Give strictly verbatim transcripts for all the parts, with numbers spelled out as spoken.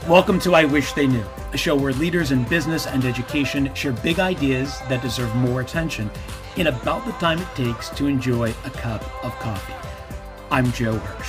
Welcome to I Wish They Knew, a show where leaders in business and education share big ideas that deserve more attention in about the time it takes to enjoy a cup of coffee. I'm Joe Hirsch.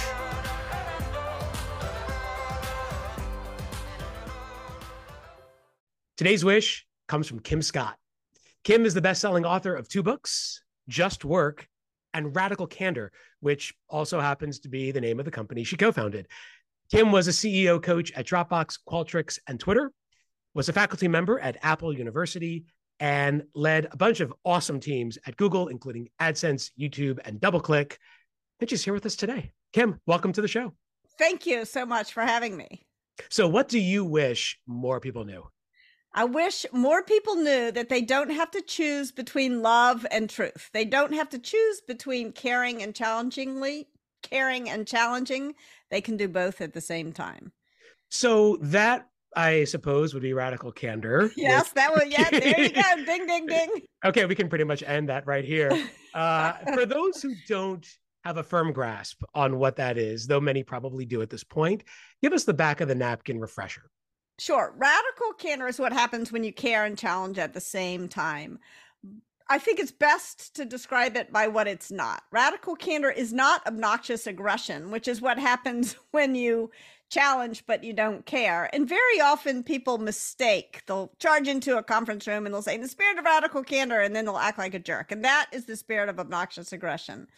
Today's wish comes from Kim Scott. Kim is the best-selling author of two books, Just Work and Radical Candor, which also happens to be the name of the company she co-founded. Kim was a C E O coach at Dropbox, Qualtrics, and Twitter, was a faculty member at Apple University, and led a bunch of awesome teams at Google, including AdSense, YouTube, and DoubleClick. And she's here with us today. Kim, welcome to the show. Thank you so much for having me. So what do you wish more people knew? I wish more people knew that they don't have to choose between love and truth. They don't have to choose between caring and challengingly, caring and challenging. They can do both at the same time. So that, I suppose, would be radical candor. Yes, that would, yeah, there you go. Ding, ding, ding. Okay, we can pretty much end that right here. Uh, for those who don't have a firm grasp on what that is, though many probably do at this point, give us the back of the napkin refresher. Sure. Radical candor is what happens when you care and challenge at the same time. I think it's best to describe it by what it's not. Radical candor is not obnoxious aggression, which is what happens when you challenge but you don't care. And very often people mistake. They'll charge into a conference room and they'll say, the spirit of radical candor, and then they'll act like a jerk. And that is the spirit of obnoxious aggression.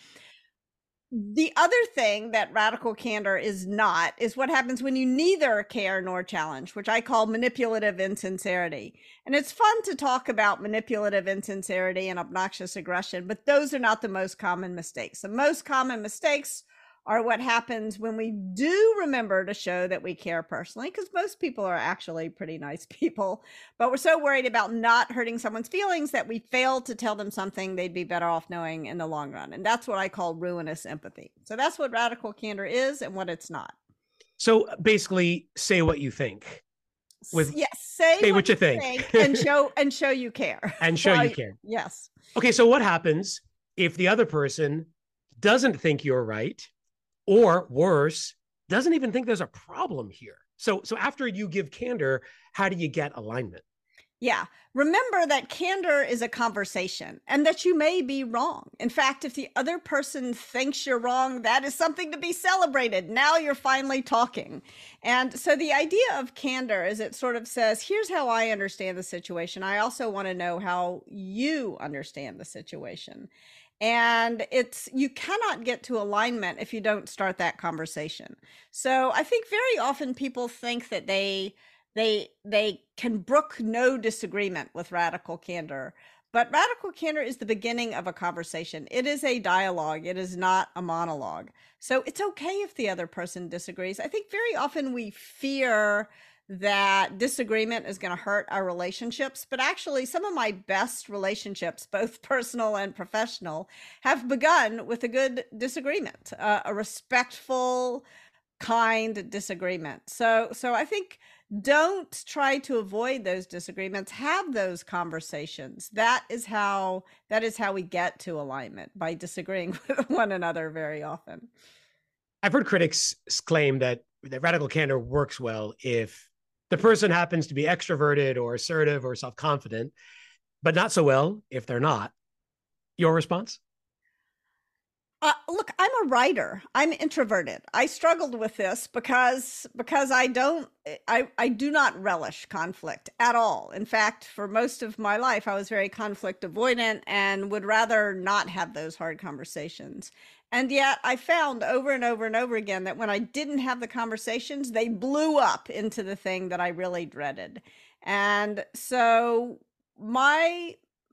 The other thing that radical candor is not is what happens when you neither care nor challenge, which I call manipulative insincerity. And it's fun to talk about manipulative insincerity and obnoxious aggression, but those are not the most common mistakes. The most common mistakes are what happens when we do remember to show that we care personally, because most people are actually pretty nice people, but we're so worried about not hurting someone's feelings that we fail to tell them something they'd be better off knowing in the long run. And that's what I call ruinous empathy. So that's what radical candor is and what it's not. So basically, say what you think. With yes, say, say what, what you think, think and show and show you care. And show well, you care. Yes. Okay, so what happens if the other person doesn't think you're right? Or worse, doesn't even think there's a problem here. So, so after you give candor, how do you get alignment? Yeah. Remember that candor is a conversation and that you may be wrong. In fact, if the other person thinks you're wrong, that is something to be celebrated. Now you're finally talking. And so the idea of candor is it sort of says, here's how I understand the situation. I also want to know how you understand the situation. And it's, you cannot get to alignment if you don't start that conversation. So I think very often people think that they, they, they can brook no disagreement with radical candor, but radical candor is the beginning of a conversation. It is a dialogue. It is not a monologue. So it's okay if the other person disagrees. I think very often we fear that disagreement is going to hurt our relationships. But actually, some of my best relationships, both personal and professional, have begun with a good disagreement, uh, a respectful, kind disagreement. So, so I think don't try to avoid those disagreements. Have those conversations. That is how that is how we get to alignment, by disagreeing with one another very often. I've heard critics claim that, that radical candor works well if the person happens to be extroverted or assertive or self-confident, but not so well if they're not. Your response? Uh, look, I'm a writer. I'm introverted. I struggled with this because because I don't I I do not relish conflict at all. In fact, for most of my life, I was very conflict avoidant and would rather not have those hard conversations. And yet I found over and over and over again that when I didn't have the conversations, they blew up into the thing that I really dreaded. And so my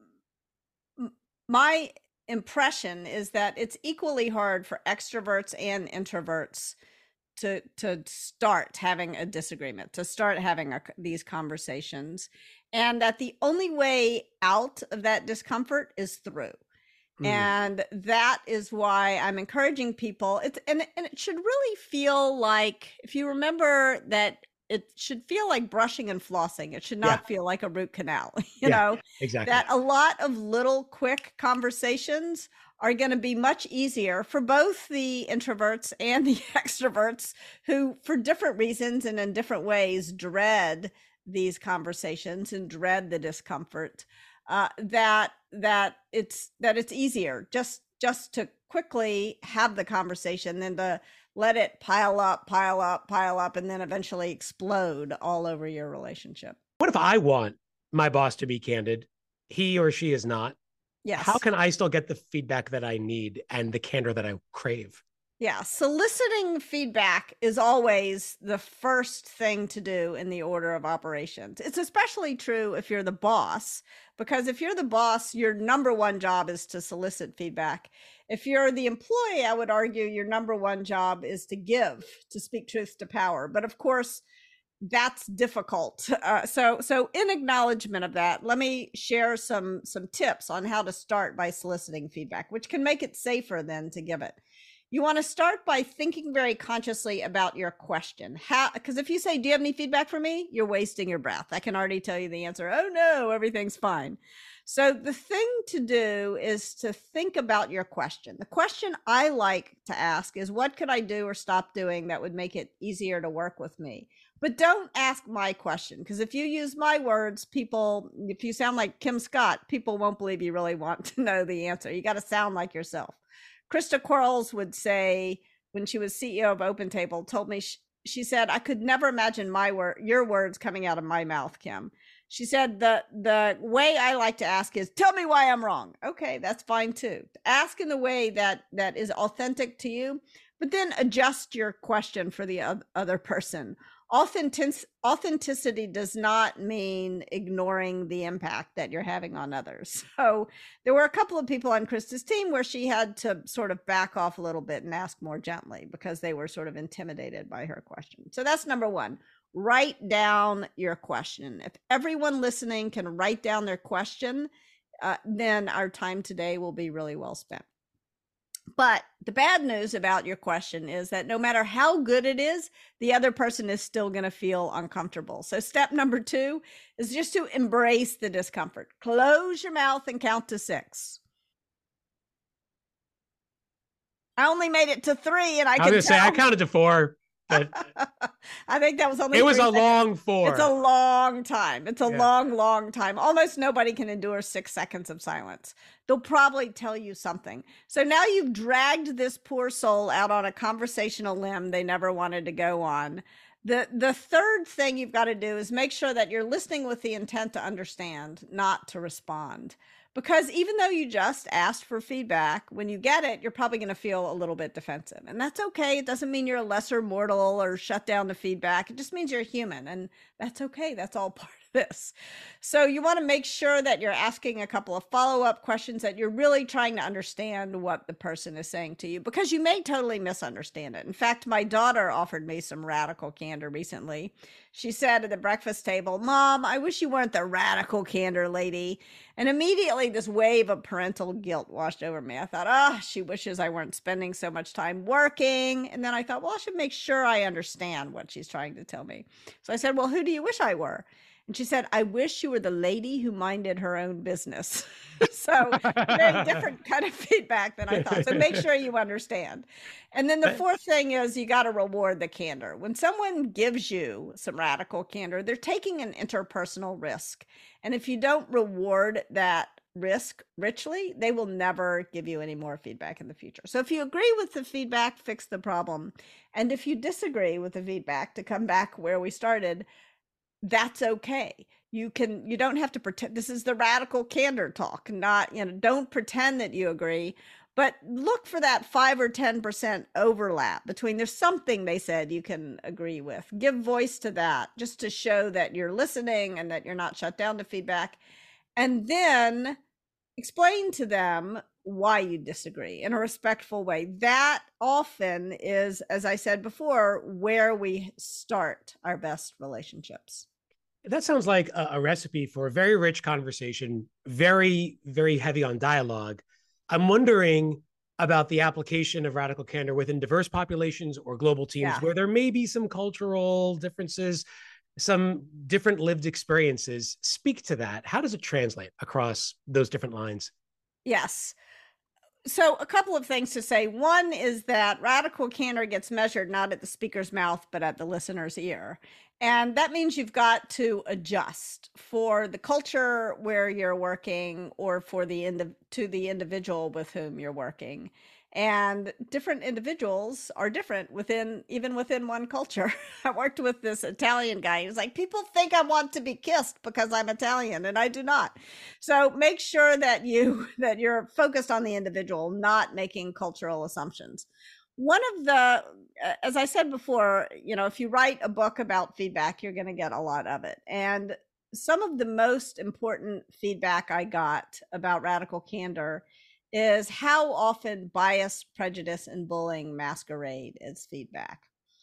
my impression is that it's equally hard for extroverts and introverts to to start having a disagreement, to start having a, these conversations, and that the only way out of that discomfort is through. Mm. And that is why I'm encouraging people. It's and, and it should really feel like, if you remember that, it should feel like brushing and flossing. It should not yeah. feel like a root canal, you yeah, know, exactly. That a lot of little quick conversations are going to be much easier for both the introverts and the extroverts who, for different reasons and in different ways, dread these conversations and dread the discomfort. Uh, that that it's that it's easier just just to quickly have the conversation than to let it pile up, pile up, pile up, and then eventually explode all over your relationship. What if I want my boss to be candid? He or she is not. Yes. How can I still get the feedback that I need and the candor that I crave? Yeah, soliciting feedback is always the first thing to do in the order of operations. It's especially true if you're the boss, because if you're the boss, your number one job is to solicit feedback. If you're the employee, I would argue your number one job is to give, to speak truth to power. But of course, that's difficult. Uh, so, so in acknowledgement of that, let me share some some tips on how to start by soliciting feedback, which can make it safer then to give it. You want to start by thinking very consciously about your question. How, because if you say, do you have any feedback for me? You're wasting your breath. I can already tell you the answer. Oh no, everything's fine. So the thing to do is to think about your question. The question I like to ask is, what could I do or stop doing that would make it easier to work with me? But don't ask my question, because if you use my words, people, if you sound like Kim Scott, people won't believe you really want to know the answer. You got to sound like yourself. Christa Quarles would say, when she was C E O of OpenTable, told me, she, she said, I could never imagine my word, your words coming out of my mouth, Kim. She said, the, the way I like to ask is, tell me why I'm wrong. Okay, that's fine too. Ask in the way that, that is authentic to you, but then adjust your question for the other person. Authentic, authenticity does not mean ignoring the impact that you're having on others. So there were a couple of people on Krista's team where she had to sort of back off a little bit and ask more gently because they were sort of intimidated by her question. So that's number one. Write down your question. If everyone listening can write down their question, uh, then our time today will be really well spent. But the bad news about your question is that no matter how good it is, the other person is still going to feel uncomfortable. So step number two is just to embrace the discomfort. Close your mouth and count to six. I only made it to three, and I, I was going to say I counted to four. But I think that was only it was a seconds. long four. It's a long time. It's a yeah. long, long time. Almost nobody can endure six seconds of silence. They'll probably tell you something. So now you've dragged this poor soul out on a conversational limb they never wanted to go on. The, the third thing you've got to do is make sure that you're listening with the intent to understand, not to respond. Because even though you just asked for feedback, when you get it, you're probably going to feel a little bit defensive. And that's okay. It doesn't mean you're a lesser mortal or shut down the feedback. It just means you're human. And that's okay. That's all part of this. So you want to make sure that you're asking a couple of follow-up questions, that you're really trying to understand what the person is saying to you, because you may totally misunderstand it. In fact, my daughter offered me some radical candor recently. She said at the breakfast table, Mom, I wish you weren't the radical candor lady. And immediately this wave of parental guilt washed over me. I thought, oh, she wishes I weren't spending so much time working. And then I thought, well, I should make sure I understand what she's trying to tell me. So I said, well, who do you wish I were? And she said, I wish you were the lady who minded her own business. So very different kind of feedback than I thought. So make sure you understand. And then the fourth thing is you got to reward the candor. When someone gives you some radical candor, they're taking an interpersonal risk. And if you don't reward that risk richly, they will never give you any more feedback in the future. So if you agree with the feedback, fix the problem. And if you disagree with the feedback, to come back where we started, that's okay. You can, you don't have to pretend. This is the radical candor talk, not, you know, don't pretend that you agree, but look for that five or ten percent overlap between there's something they said you can agree with. Give voice to that just to show that you're listening and that you're not shut down to feedback. And then explain to them why you disagree in a respectful way. That often is, as I said before, where we start our best relationships. That sounds like a, a recipe for a very rich conversation, very, very heavy on dialogue. I'm wondering about the application of radical candor within diverse populations or global teams yeah. where there may be some cultural differences, some different lived experiences. Speak to that. How does it translate across those different lines? Yes. So, a couple of things to say. One is that radical candor gets measured not at the speaker's mouth, but at the listener's ear. And that means you've got to adjust for the culture where you're working or for the ind- to the individual with whom you're working. And different individuals are different within even within one culture. I worked with this Italian guy. He was like, people think I want to be kissed because I'm Italian, and I do not. So make sure that you that you're focused on the individual, not making cultural assumptions. One of the, as I said before, you know, if you write a book about feedback, you're going to get a lot of it. And some of the most important feedback I got about radical candor is how often bias, prejudice, and bullying masquerade as feedback.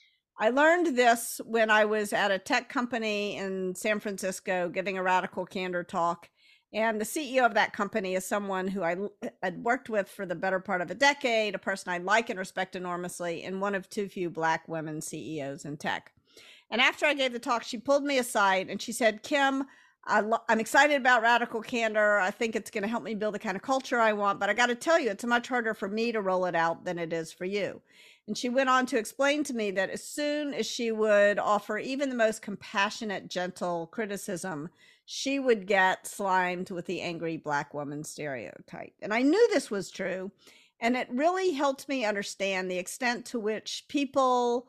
I learned this when I was at a tech company in San Francisco giving a radical candor talk. And the C E O of that company is someone who I had worked with for the better part of a decade, a person I like and respect enormously, and one of too few Black women C E Os in tech. And after I gave the talk, she pulled me aside and she said, Kim, I lo- I'm excited about radical candor. I think it's going to help me build the kind of culture I want, but I got to tell you, it's much harder for me to roll it out than it is for you. And she went on to explain to me that as soon as she would offer even the most compassionate, gentle criticism, she would get slimed with the angry Black woman stereotype. And I knew this was true. And it really helped me understand the extent to which people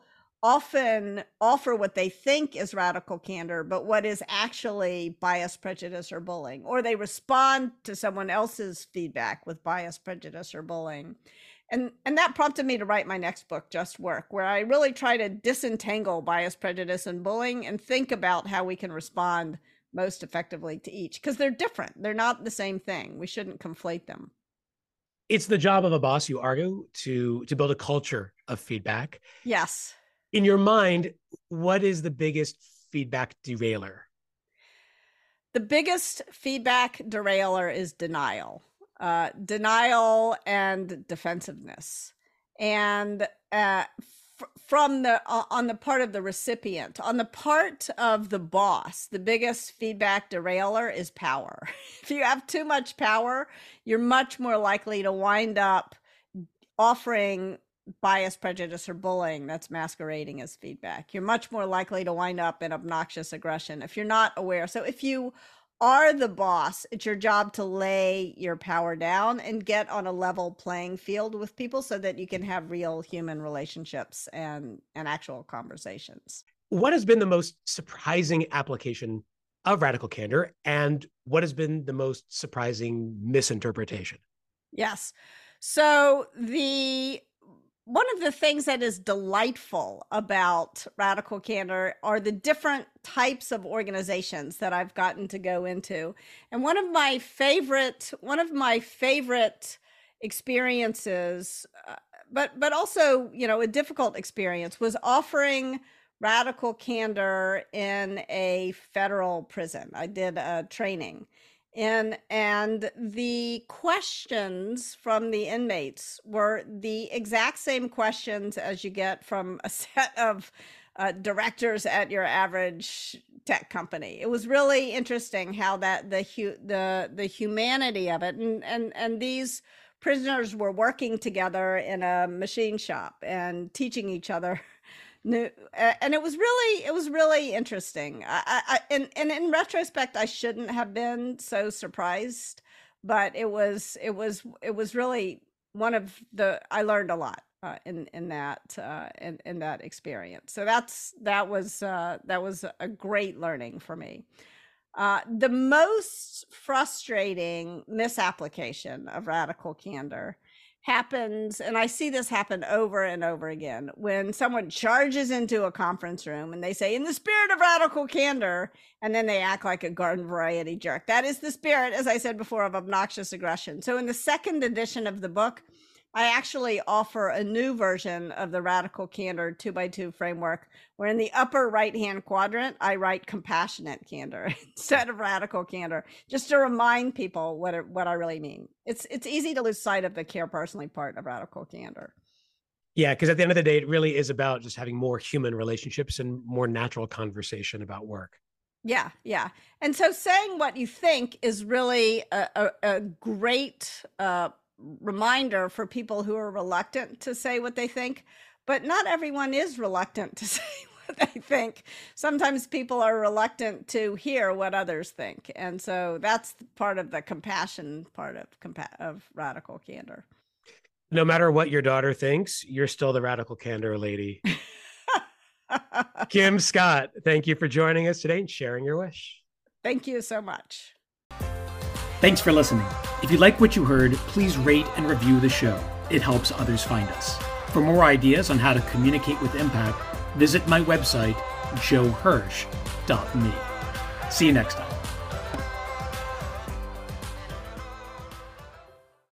often offer what they think is radical candor, but what is actually bias, prejudice, or bullying, or they respond to someone else's feedback with bias, prejudice, or bullying. And, and that prompted me to write my next book, Just Work, where I really try to disentangle bias, prejudice, and bullying and think about how we can respond most effectively to each, because they're different. They're not the same thing. We shouldn't conflate them. It's the job of a boss, you argue, to to build a culture of feedback. Yes. In your mind, what is the biggest feedback derailer? The biggest feedback derailer is denial, uh, denial and defensiveness. And uh, f- from the uh, on the part of the recipient, on the part of the boss, the biggest feedback derailer is power. If you have too much power, you're much more likely to wind up offering bias, prejudice, or bullying that's masquerading as feedback. You're much more likely to wind up in obnoxious aggression if you're not aware. So if you are the boss, it's your job to lay your power down and get on a level playing field with people so that you can have real human relationships and, and actual conversations. What has been the most surprising application of radical candor, and what has been the most surprising misinterpretation? Yes. So the one of the things that is delightful about radical candor are the different types of organizations that I've gotten to go into. And one of my favorite, one of my favorite experiences, uh, but but also, you know, a difficult experience was offering radical candor in a federal prison. I did a training. And and the questions from the inmates were the exact same questions as you get from a set of uh, directors at your average tech company. It was really interesting how that the hu- the the humanity of it, and and and these prisoners were working together in a machine shop and teaching each other new, and it was really it was really interesting. I, I and, and in retrospect, I shouldn't have been so surprised, but it was it was it was really one of the I learned a lot uh, in in that uh, in in that experience. So that's that was uh, that was a great learning for me. Uh, the most frustrating misapplication of radical candor happens, and I see this happen over and over again, when someone charges into a conference room and they say, in the spirit of radical candor, and then they act like a garden variety jerk. That is the spirit, as I said before, of obnoxious aggression. So in the second edition of the book, I actually offer a new version of the radical candor two by two framework, where in the upper right-hand quadrant, I write compassionate candor instead of radical candor, just to remind people what it, what I really mean. It's it's easy to lose sight of the care personally part of radical candor. Yeah, because at the end of the day, it really is about just having more human relationships and more natural conversation about work. Yeah, yeah. And so saying what you think is really a, a, a great uh, reminder for people who are reluctant to say what they think, but not everyone is reluctant to say what they think. Sometimes people are reluctant to hear what others think. And so that's part of the compassion part of, compa- of radical candor. No matter what your daughter thinks, you're still the radical candor lady. Kim Scott, thank you for joining us today and sharing your wish. Thank you so much. Thanks for listening. If you like what you heard, please rate and review the show. It helps others find us. For more ideas on how to communicate with impact, visit my website, joe hirsch dot me. See you next time.